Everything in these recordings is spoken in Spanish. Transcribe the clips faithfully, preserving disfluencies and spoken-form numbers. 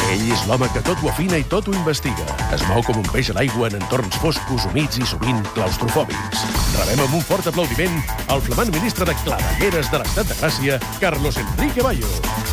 Ell és l'home que tot ho afina i tot ho investiga. Es mou com un peix a l'aigua en entorns foscos, humits i sovint claustrofòbics. Rebem amb un fort aplaudiment el flamant ministre de Clavegueres de l'Estat de Gràcia, Carlos Enrique Bayo.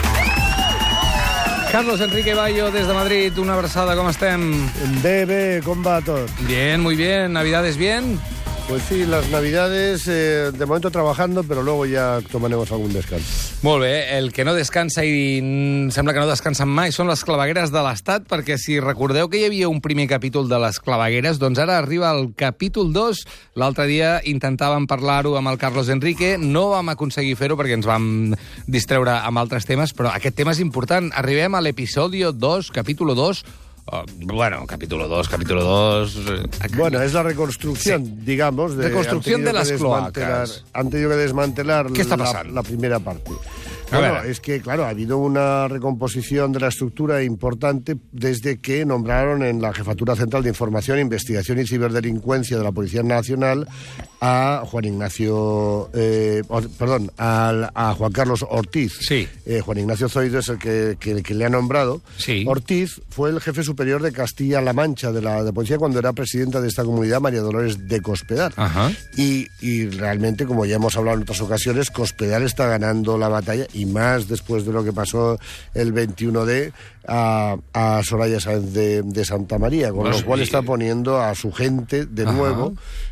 Carlos Enrique Bayo, desde Madrid, una abraçada, ¿cómo estem? Bé, bé, com va tot? Bien, muy bien. ¿Navidades bien? Pues sí, las Navidades, eh, de momento trabajando, pero luego ya tomaremos algún descanso. Molt bé, el que no descansa i sembla que no descansen mai són les clavegueres de l'Estat, perquè si recordeu que hi havia un primer capítol de les clavegueres, doncs ara arriba el capítol dos. L'altre dia intentàvem parlar-ho amb el Carlos Enrique, no vam aconseguir fer-ho perquè ens vam distreure amb altres temes, però aquest tema és important. Arribem a l'episodi dos, capítol dos. Oh, bueno, capítulo dos, capítulo dos... Bueno, es la reconstrucción, sí. digamos. De, reconstrucción de las cloacas. Han tenido que desmantelar ¿Qué está la, pasando? la primera parte. A Bueno, ver. es que, claro, ha habido una recomposición de la estructura importante desde que nombraron en la Jefatura Central de Información, Investigación y Ciberdelincuencia de la Policía Nacional a Juan Ignacio, eh, or, perdón, a, a Juan Carlos Ortiz. Sí. Eh, Juan Ignacio Zoido es el que, que, que le ha nombrado. Sí. Ortiz fue el jefe superior de Castilla-La Mancha de la de policía cuando era presidenta de esta comunidad, María Dolores de Cospedal. Ajá. Y, y realmente, como ya hemos hablado en otras ocasiones, Cospedal está ganando la batalla, y más después de lo que pasó el veintiuno de a, a Soraya Sáenz de, de Santa María, con Pues lo cual y... está poniendo a su gente de Ajá. nuevo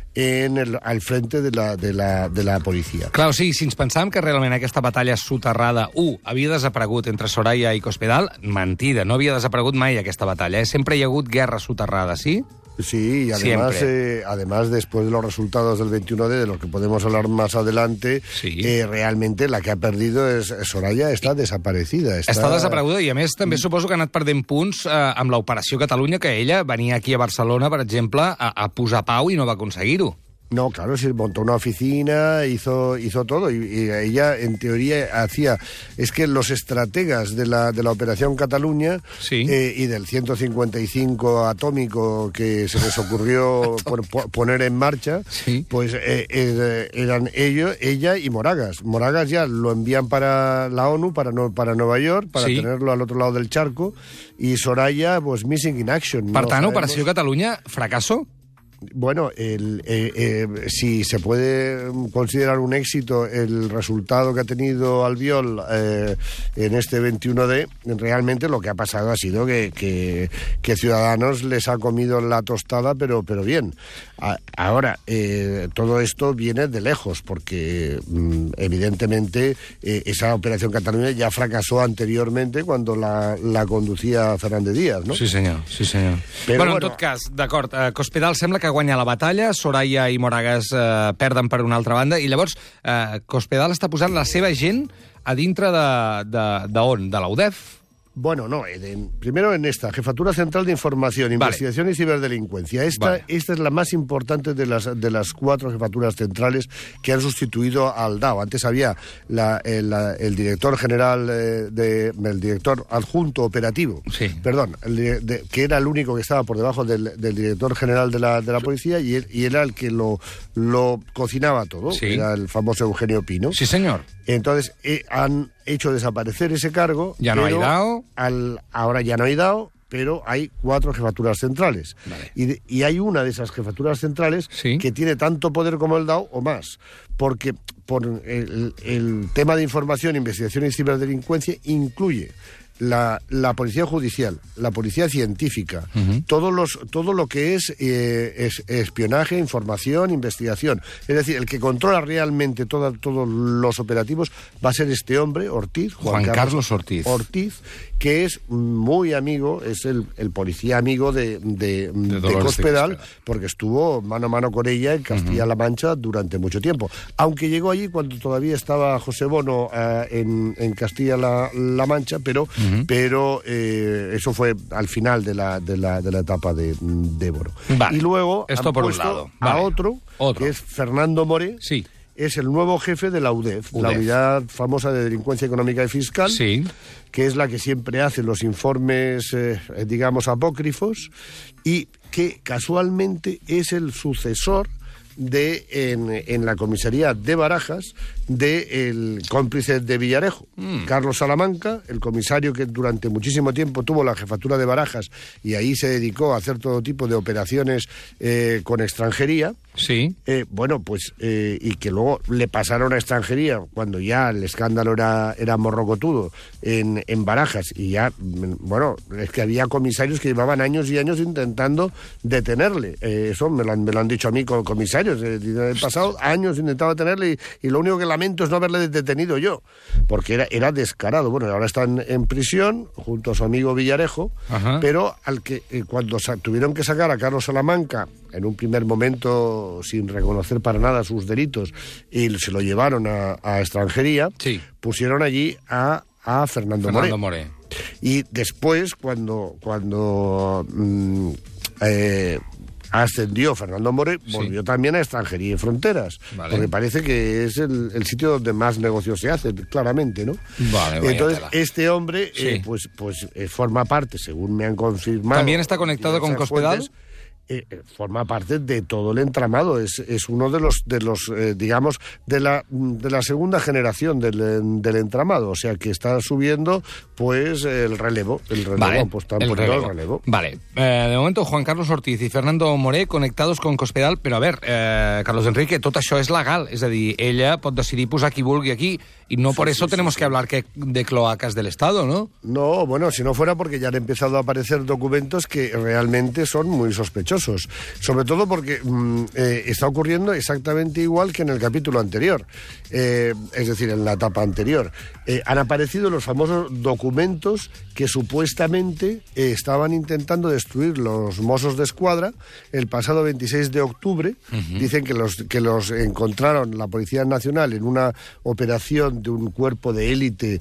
en el, al frente de la, de, la, de la policía. Clar, o sigui, si ens pensàvem que realment aquesta batalla soterrada, u, havia desaparegut entre Soraya i Cospedal, mentida, no havia desaparegut mai aquesta batalla, eh? Sempre hi ha hagut guerra soterrada, sí? Sí, y además, eh, además después de los resultados del veintiuno de, de los que podemos hablar más adelante, sí. eh, realmente la que ha perdido es Soraya, está desaparecida. Está, està desapareguda i, a més, també suposo que ha anat perdent punts eh, amb l'Operació Catalunya, que ella venia aquí a Barcelona, per exemple, a, a posar pau i no va aconseguir-ho. No, claro, se montó una oficina, hizo hizo todo, y, y ella, en teoría, hacía... Es que los estrategas de la, de la Operación Cataluña sí. eh, y del ciento cincuenta y cinco atómico que se les ocurrió por, por poner en marcha, sí. pues eh, eh, eran ellos, ella y Moragas. Moragas ya lo envían para la ONU, para, no, para Nueva York, para sí. tenerlo al otro lado del charco, y Soraya, pues, missing in action. Per no tant, sabemos... Operació Catalunya, fracasso? Bueno, el, eh, eh, si se puede considerar un éxito el resultado que ha tenido Albiol eh, en este veintiuno de, realmente lo que ha pasado ha sido que, que, que Ciudadanos les ha comido la tostada, pero, pero bien. A, ahora, eh, todo esto viene de lejos, porque mm, evidentemente eh, esa Operación Cataluña ya fracasó anteriormente cuando la, la conducía Fernández Díaz, ¿no? Sí, senyor, sí, senyor. Però, bueno, bueno, en tot cas, d'acord, eh, Cospedal sembla que guanya la batalla, Soraya i Moragas eh, perden per una altra banda, i llavors eh, Cospedal està posant la seva gent a dintre de, de, de on? De la U D E F? Bueno, no, en, primero en esta, Jefatura Central de Información, vale. Investigación y Ciberdelincuencia. Esta, vale. esta es la más importante de las, de las cuatro jefaturas centrales que han sustituido al D A O. Antes había la, el, la, el director general, eh, de, el director adjunto operativo, sí. perdón, el de, de, que era el único que estaba por debajo del, del director general de la, de la policía, y, él, y era el que lo, lo cocinaba todo, sí. era el famoso Eugenio Pino. Sí, señor. Entonces, eh, han hecho desaparecer ese cargo. Ya no hay D A O. Al, ahora ya no hay D A O, pero hay cuatro jefaturas centrales. Vale. Y, de, y hay una de esas jefaturas centrales sí. que tiene tanto poder como el D A O o más. Porque por el, el tema de información, investigación y ciberdelincuencia incluye La, la policía judicial, la policía científica, uh-huh. todos los, todo lo que es, eh, es espionaje, información, investigación. Es decir, el que controla realmente toda, todos los operativos va a ser este hombre, Ortiz, Juan, Juan Carlos, Carlos Ortiz. Ortiz, que es muy amigo, es el, el policía amigo de, de, de, de Cospedal, porque estuvo mano a mano con ella en Castilla-La Mancha uh-huh. durante mucho tiempo. Aunque llegó allí cuando todavía estaba José Bono uh, en, en Castilla-La Mancha, pero... Uh-huh. pero eh, eso fue al final de la, de la, de la etapa de, de Bono. Vale. Y luego Esto han por puesto un lado. a vale. otro, otro, que es Fernando More, sí. es el nuevo jefe de la U D E F, U D E F, la Unidad Famosa de Delincuencia Económica y Fiscal, sí. que es la que siempre hace los informes, eh, digamos, apócrifos, y que casualmente es el sucesor de en, en la comisaría de Barajas del cómplice de Villarejo, mm. Carlos Salamanca, el comisario que durante muchísimo tiempo tuvo la jefatura de Barajas y ahí se dedicó a hacer todo tipo de operaciones eh, con extranjería. Sí. Eh, bueno, pues, eh, y que luego le pasaron a extranjería cuando ya el escándalo era, era morrocotudo en, en Barajas, y ya, bueno, es que había comisarios que llevaban años y años intentando detenerle. Eh, eso me lo, han, me lo han dicho a mí con comisarios. Eh, he pasado años intentando detenerle y, y lo único que lamento es no haberle detenido yo, porque era, era descarado. Bueno, ahora están en prisión junto a su amigo Villarejo. Ajá. Pero al que eh, cuando sa- tuvieron que sacar a Carlos Salamanca, en un primer momento sin reconocer para nada sus delitos, y se lo llevaron a, a extranjería, sí. pusieron allí a, a Fernando, Fernando Moré. Moré. Y después, cuando, cuando mmm, eh, ascendió Fernando Moré, volvió sí. también a Extranjería y Fronteras, vale. porque parece que es el, el sitio donde más negocios se hacen, claramente, ¿no? Vale, Entonces, tela. este hombre, sí. eh, pues, pues eh, forma parte, según me han confirmado... ¿También está conectado con Cospedal? Fuentes, Eh, forma parte de todo el entramado, es, es uno de los, de los eh, digamos, de la, de la segunda generación del, del entramado, o sea que está subiendo pues el relevo, el relevo, vale, pues están el poniendo relevo. el relevo. Vale, eh, de momento Juan Carlos Ortiz i Fernando Moré conectados con Cospedal, però a veure, eh, Carlos Enrique, tot això és legal, és a dir, ella pot decidir posar qui vulgui aquí, y no sí, por eso sí, tenemos sí, que sí. hablar que de cloacas del Estado, ¿no? No, bueno, si no fuera porque ya han empezado a aparecer documentos que realmente son muy sospechosos. Sobre todo porque mmm, eh, está ocurriendo exactamente igual que en el capítulo anterior, eh, es decir, en la etapa anterior. Eh, han aparecido los famosos documentos que supuestamente eh, estaban intentando destruir los Mossos de Escuadra el pasado veintiséis de octubre. Uh-huh. Dicen que los, que los encontraron la Policía Nacional en una operación de un cuerpo de élite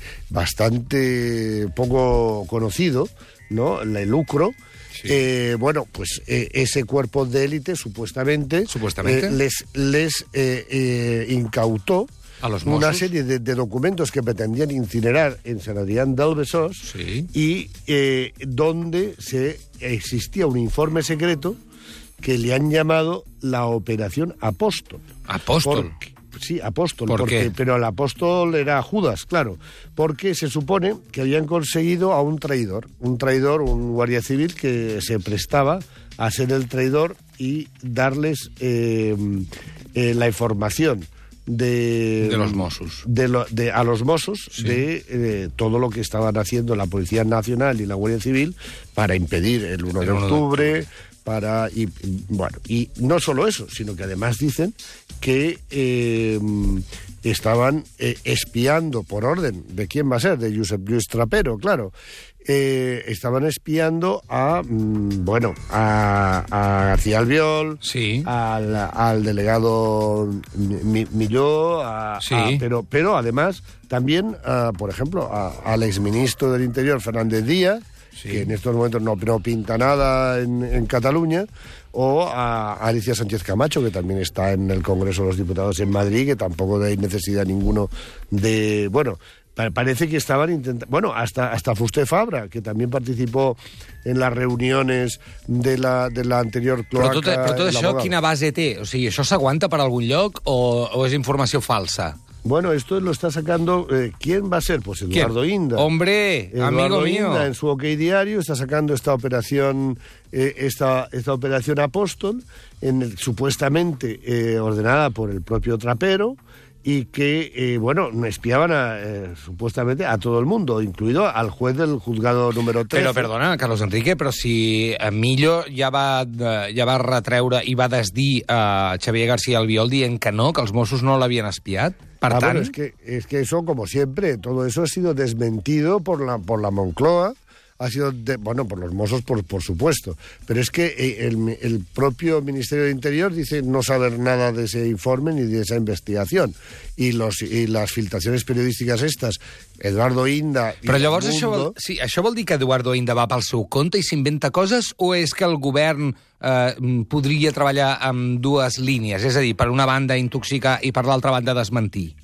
bastante poco conocido, ¿no? El Lucro. Sí. Eh, bueno, pues eh, ese cuerpo de élite supuestamente, ¿Supuestamente? Eh, les, les eh, eh, incautó ¿A los una serie de, de documentos que pretendían incinerar en San Adrián del Besós, sí. y eh, donde se existía un informe secreto que le han llamado la Operación Apóstol. ¿Apóstol? Porque, sí, apóstol, ¿Por porque, qué? pero el apóstol era Judas, claro, porque se supone que habían conseguido a un traidor, un traidor, un guardia civil que se prestaba a ser el traidor y darles eh, eh, la información de, de los Mossos, de lo, de, a los Mossos, sí. de eh, todo lo que estaban haciendo la Policía Nacional y la Guardia Civil para impedir el uno de octubre, para y, y bueno, y no solo eso, sino que además dicen que eh, estaban eh, espiando por orden de quién va a ser, de Josep Lluís Trapero, claro. Eh, estaban espiando a mmm, bueno a, a García Albiol, sí. al, al delegado Mi, Milló, a, sí. a, pero pero además también a, por ejemplo a, al exministro del Interior Fernández Díaz, sí. que en estos momentos no, no pinta nada en, en Cataluña, o a Alicia Sánchez Camacho, que también está en el Congreso de los Diputados en Madrid, que tampoco hay necesidad ninguno de... bueno, parece que estaban intentando... Bueno, hasta, hasta Fusté Fabra, que también participó en las reuniones de la, de la anterior cloaca... Però tot, però tot això quina base té? O sigui, això s'aguanta per algun lloc o, o és informació falsa? Bueno, esto lo está sacando... Eh, ¿Quién va a ser? Pues Eduardo ¿Quién? Inda. ¡Hombre, Eduardo amigo mío! Inda, en su OK Diario, está sacando esta operación eh, esta, esta operación Apóstol, en el, supuestamente eh, ordenada por el propio Trapero, y que, eh, bueno, espiaban a, eh, supuestamente a todo el mundo, incluido al juez del juzgado número trece. Però, perdona, Carlos Enrique, però si Millo ja va, ja va retreure i va desdir a Xavier García Albiol dient que no, que els Mossos no l'havien espiat, per ah, tant... Bueno, es que, es que eso, como siempre, todo eso ha sido desmentido por la, por la Moncloa, ha sido, de, bueno, por los Mossos, por, por supuesto, pero es que el, el propio Ministerio de Interior dice no saber nada de ese informe ni de esa investigación, y, los, y las filtraciones periodísticas estas, Eduardo Inda... Però llavors això vol, sí, això vol dir que Eduardo Inda va pel seu compte i s'inventa coses, o és que el govern eh, podria treballar amb dues línies, és a dir, per una banda intoxicar i per l'altra banda desmentir?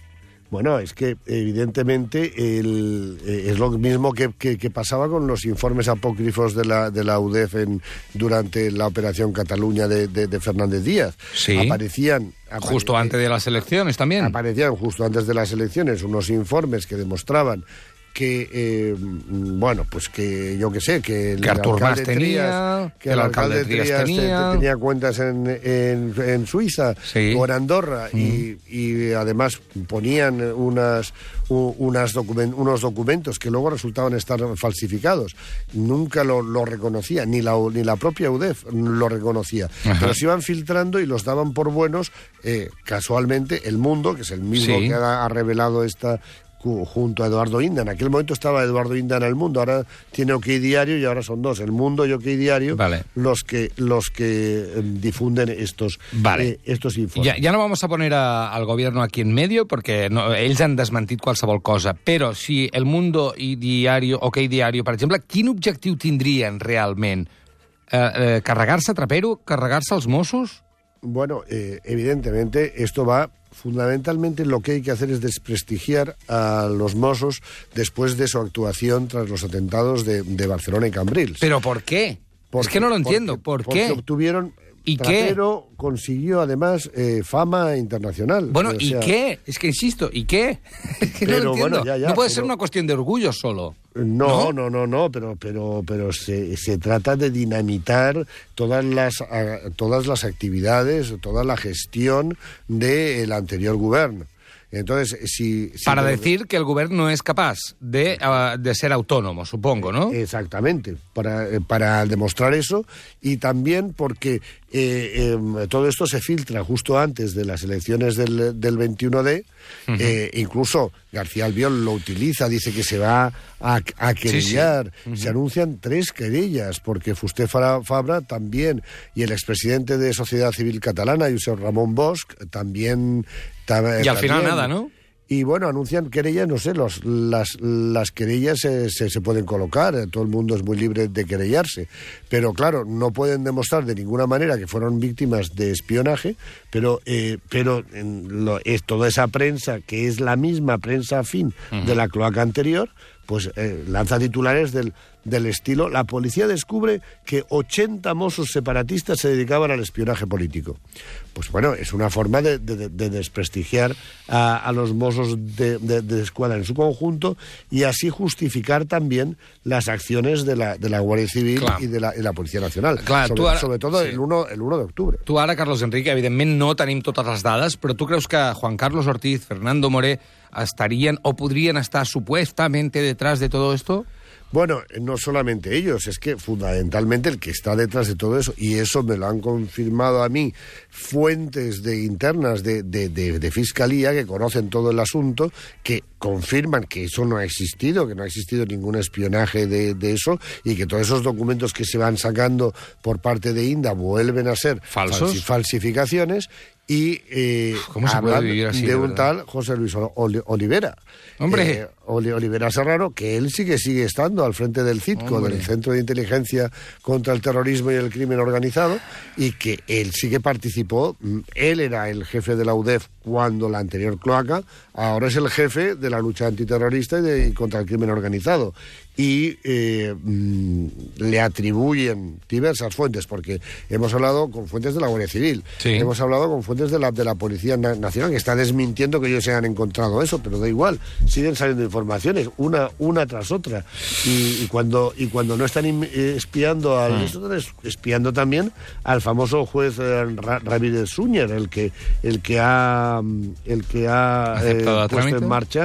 Bueno, es que evidentemente el, eh, es lo mismo que, que, que pasaba con los informes apócrifos de la, de la U D E F en, durante la Operación Cataluña de, de, de Fernández Díaz. Sí. Aparecían... Apare justo antes de las elecciones también. Aparecían justo antes de las elecciones unos informes que demostraban que, eh, bueno, pues que yo qué sé, que el, que Artur alcalde Mas tenía, Trias, que que el alcalde, alcalde Trias, Trias tenía. Te, te tenía cuentas en, en, en Suiza, sí, o en Andorra, mm. y, y además ponían unas, unas document, unos documentos que luego resultaban estar falsificados. Nunca lo, lo reconocía, ni la, ni la propia U D E F lo reconocía. Ajá. Pero se iban filtrando y los daban por buenos, eh, casualmente, El Mundo, que es el mismo, sí, que ha, ha revelado esta... junto a Eduardo Inda. En aquel momento estaba Eduardo Inda en El Mundo, ahora tiene OK Diario y ahora son dos, El Mundo y OK Diario, vale, los que los que eh, difunden estos, vale, eh, estos informes. Ja, ja no vamos a poner a, al gobierno aquí en medio, perquè no, ells han desmentit qualsevol cosa, però si El Mundo i Diario, OK Diario, per exemple, quin objectiu tindrien realment? Eh, eh, carregar-se Trapero? Carregar-se els Mossos? Bueno, eh, evidentemente esto va... Fundamentalmente lo que hay que hacer es desprestigiar a los Mossos después de su actuación tras los atentados de, de Barcelona y Cambrils. ¿Pero por qué? Porque, es que no lo entiendo. Porque, ¿Por qué? Porque obtuvieron... ¿Y Trapero qué? Consiguió además eh, fama internacional. Bueno, o ¿y sea, qué? Es que insisto, ¿y qué? Es que pero, no lo entiendo. Bueno, ya, ya, no puede pero... ser una cuestión de orgullo solo. No, no, no, no, pero, pero, pero se, se trata de dinamitar todas las, uh, todas las actividades, toda la gestión del anterior gobierno. Entonces, si, si Para pero... decir que el gobierno no es capaz de, uh, de ser autónomo, supongo, ¿no? Exactamente, para, para demostrar eso, y también porque eh, eh, todo esto se filtra justo antes de las elecciones del, del veintiuno D, uh-huh. eh, incluso García Albiol lo utiliza, dice que se va a, a querellar, sí, sí. Uh-huh. Se anuncian tres querellas, porque Fuster Fabra también, y el expresidente de Sociedad Civil Catalana, Josep Ramon Bosch, también... Y al también. Final nada, ¿no? Y bueno, anuncian querellas, no sé, los, las, las querellas se, se, se pueden colocar, todo el mundo es muy libre de querellarse, pero claro, no pueden demostrar de ninguna manera que fueron víctimas de espionaje, pero, eh, pero en lo, es toda esa prensa, que es la misma prensa afín uh-huh. de la cloaca anterior, pues eh, lanza titulares del, del estilo: la policía descubre que ochenta mozos separatistas se dedicaban al espionaje político. Pues bueno, es una forma de, de, de desprestigiar a, a los mozos de, de, de escuadra en su conjunto, y así justificar también las acciones de la, de la Guardia Civil i de la, i la Policia Nacional. Clar, sobre, ara, sobre todo sí. el uno d'octubre. Tu ara, Carlos Enrique, evidentment no tenim totes les dades, però tu creus que Juan Carlos Ortiz, Fernando Moré, estarían o podrían estar supuestamente detrás de todo esto? Bueno, no solamente ellos, es que fundamentalmente el que está detrás de todo eso, y eso me lo han confirmado a mí fuentes de internas de, de, de, de Fiscalía que conocen todo el asunto, que confirman que eso no ha existido, que no ha existido ningún espionaje de, de eso, y que todos esos documentos que se van sacando por parte de Inda vuelven a ser falsos, falsi- falsificaciones, y eh, ¿Cómo se puede vivir así, de, de un tal José Luis Olivera. Hombre. Eh, Olivera Serrano, que él sí que sigue estando al frente del CITCO, Hombre. del Centro de Inteligencia contra el Terrorismo y el Crimen Organizado, y que él sí que participó. Él era el jefe de la U D E F cuando la anterior cloaca, ahora es el jefe de la lucha antiterrorista y, de, y contra el crimen organizado. Y eh, mmm, le atribuyen diversas fuentes, porque hemos hablado con fuentes de la Guardia Civil, sí. hemos hablado con fuentes de la, de la Policía Nacional, que está desmintiendo que ellos se han encontrado eso, pero da igual, siguen saliendo informaciones, una, una tras otra. Y, y, cuando, y cuando no están espiando al mm. están espiando también al famoso juez eh, Ramírez Súñer, el que, el que ha, el que ha eh, puesto en marcha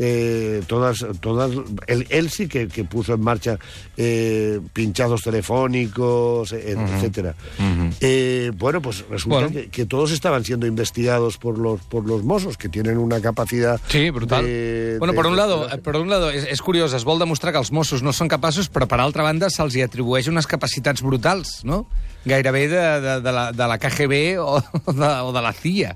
Eh, todas, todas él, él sí que, que puso en marcha eh, pinchados telefónicos, eh, uh-huh. etcétera. Uh-huh. Eh, bueno, pues resulta bueno. Que, que todos estaban siendo investigados por los por los Mossos, que tienen una capacidad sí, brutal. De, bueno, de, per un de, lado, de... per un lado és, és curiós, es vol demostrar que els Mossos no són capaços, però per altra banda se'ls hi atribueix unes capacitats brutals, no? Gairebé de, de, de, la, de la K G B o de, o de la C I A.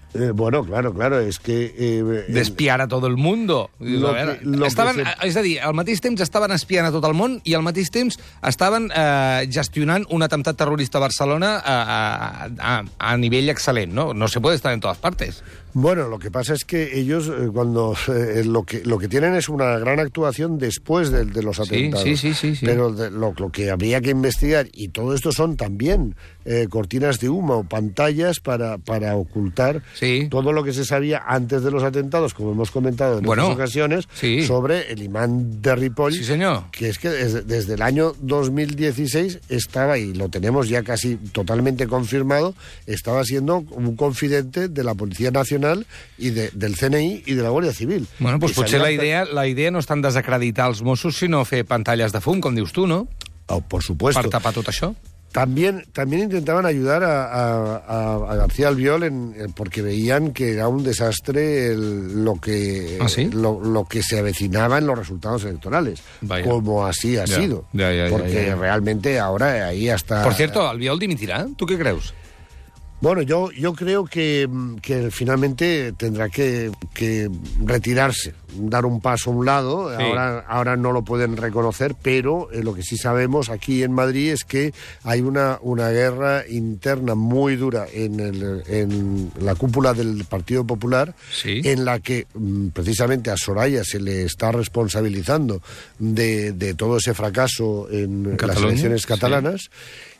Eh, bueno, claro, claro, és que... Eh, D'espiar a tot el mundo. Lo a veure, que- lo que estaven, se- És a dir, al mateix temps estaven espiant a tot el món i al mateix temps estaven eh, gestionant un atemptat terrorista a Barcelona a, a, a, a nivell excel·lent, ¿no? No se puede estar en todas partes. Bueno, lo que pasa es que ellos eh, cuando eh, lo que lo que tienen es una gran actuación después de, de los Sí, atentados. sí, sí, sí, sí. Pero de, lo, lo que habría que investigar, y todo esto son también eh, cortinas de humo o pantallas para, para ocultar Sí. todo lo que se sabía antes de los atentados, como hemos comentado en Bueno, otras ocasiones, sí. sobre el imán de Ripoll. Sí, señor. Que es que desde, desde el año dos mil dieciséis estaba, y lo tenemos ya casi totalmente confirmado, estaba siendo un confidente de la Policía Nacional y de, del C N I y de la Guàrdia Civil. Bueno, doncs I potser la sabia- idea, la idea no és tant desacreditar els Mossos, sinó fer pantalles de fum, com dius tu, no? Oh, por supuesto. Per tapar tot això. También, también intentaban ayudar a, a- a- a García Albiol en, en- porque veían que era un desastre el- lo, que, ¿Ah, sí? lo, lo que se avecinaba en los resultados electorales. Vaya. Como así ha Ya, sido. ya, ya, ya, porque ya, ya. realmente ahora ahí hasta... Por cierto, Albiol dimitirà? Tu què creus? Bueno, yo, yo creo que, que finalmente tendrá que, que retirarse, dar un paso a un lado. Sí. Ahora, ahora no lo pueden reconocer, pero eh, lo que sí sabemos aquí en Madrid es que hay una, una guerra interna muy dura en, el, en la cúpula del Partido Popular, Sí. en la que mm, precisamente a Soraya se le está responsabilizando de, de todo ese fracaso en, ¿En las Cataluña? elecciones Sí. catalanas.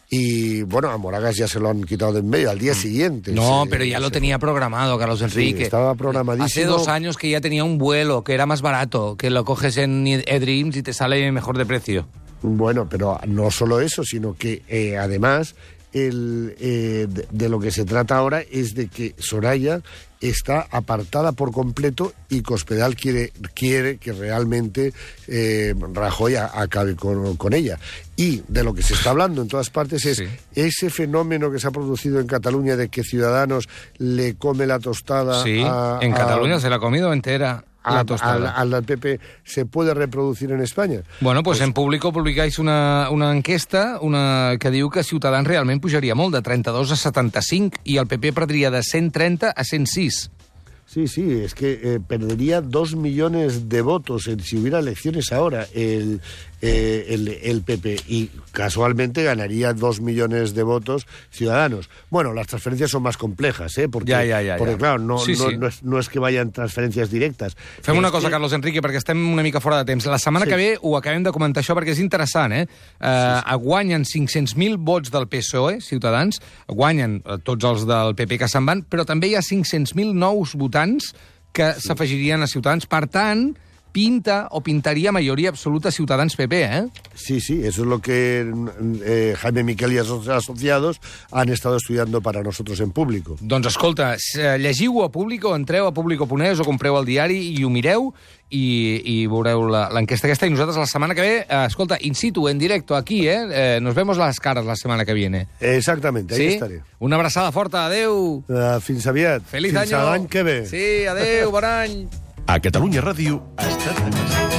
Y bueno, a Moragas ya se lo han quitado de en medio al día siguiente. No, se- pero ya lo se- tenía programado, Carlos Enrique. estaba programadísimo. Hace dos años que ya tenía un vuelo, que era más barato, que lo coges en eDreams y te sale mejor de precio. Bueno, pero no solo eso, sino que eh, además el, eh, de, de lo que se trata ahora es de que Soraya está apartada por completo y Cospedal quiere, quiere que realmente eh, Rajoy a- acabe con, con ella. Y de lo que se está hablando en todas partes es Sí. ese fenómeno que se ha producido en Cataluña de que Ciudadanos le come la tostada Sí, a, en a- Cataluña se la ha comido entera a- la tostada. al, al P P, ¿se puede reproducir en España? Bueno, doncs pues en Público publicáis una, una enquesta una, que diu que Ciutadans realment pujaria molt, de trenta-dos a setanta-cinc, i el P P perdria de cent trenta a cent sis. Sí, sí, es que eh, perdería dos millones de votos en, si hubiera elecciones ahora el, eh, el, el P P y casualmente ganaría dos millones de votos Ciudadanos. Bueno, las transferencias son más complejas, ¿eh? Porque, Ya, ya, ya, porque ya. claro, no, Sí, no, sí. no, es, no es que vayan transferencias directas. Fem Es una cosa, que- Carlos Enrique, perquè estem una mica fora de temps. La setmana Sí. que ve ho acabem de comentar això perquè és interessant, eh? Uh, sí, sí. Guanyen cinc-cents mil vots del P S O E, Ciutadans, guanyen eh, tots els del P P que se'n van, però també hi ha cinc-cents mil nous votants que sí. s'afegirien a Ciutadans. Per tant, pinta o pintaria majoria absoluta Ciutadans-P P, eh? Sí, sí, eso es lo que eh, Jaime Miquel y sus asociados han estado estudiando para nosotros en Público. Doncs escolta, s- llegiu a Público, entreu a público punt es o compreu el diari i ho mireu i, i veureu la- l'enquesta aquesta i nosaltres la setmana que ve, eh, escolta, in situ, en directo, aquí, eh? eh nos vemos las caras la setmana que viene. Exactamente, ahí Sí? estaré. Una abraçada forta, adeu! Uh, fins aviat. Feliç fins any! a l'any que ve. Sí, adeu, bon any! A Catalunya Ràdio, Estat de Casa.